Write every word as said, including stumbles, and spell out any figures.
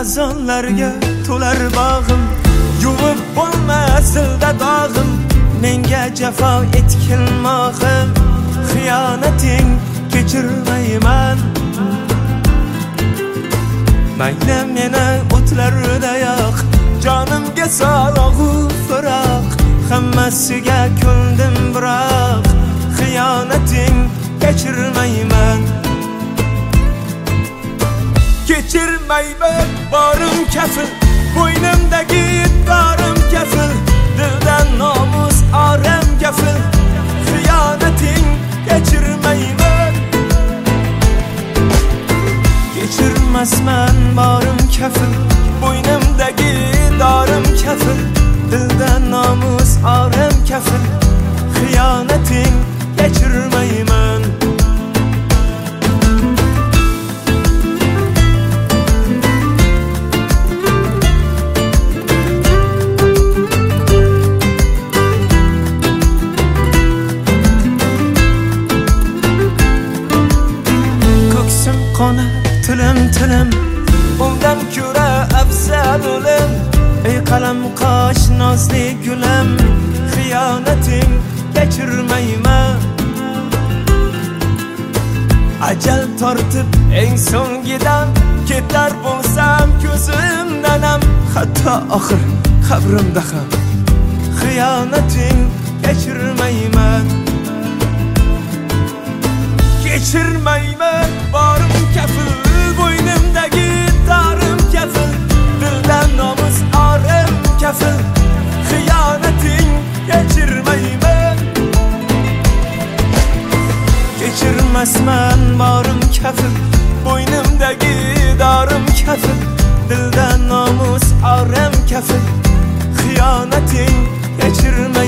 xazonlarga to'lar bog'im, yuvib bo'lmasda dog'im, menga jafo etgilmoqim, xiyonating kechirmayman. Mayli meni o'tlarda yo'q, jonimga solg'u firoq, hammasiga ko'ndim biroq, xiyonating kechirmayman. Kechirmayman borim kafil, bo'ynimdagi dorim kafil, dildan nomus oram kafil, xiyonating kechirmayman. Kechirmasman borim kafil, bo'ynimdagi dorim kafil, dildan nomus oram kafil, xiyonating kechirmayman. Qona tilim tilim, undan ko'ra afzal o'lim, ey qalam qosh nozli gulim, xiyonating kechirmayman. Ajal tortib eng so'ngidan ketar bo'lsam ko'zimdan ham, hatto oxir qabrimda ham, xiyonating kechirmayman. Kechirmayman borim kafil, bo'ynimdagi dorim kafil, dildan nomus orim kafil, xiyonating kechirmayman. Kechirmasman borim kafil, bo'ynimdagi dorim kafil, dildan nomus orim kafil, xiyonating kechirmayman.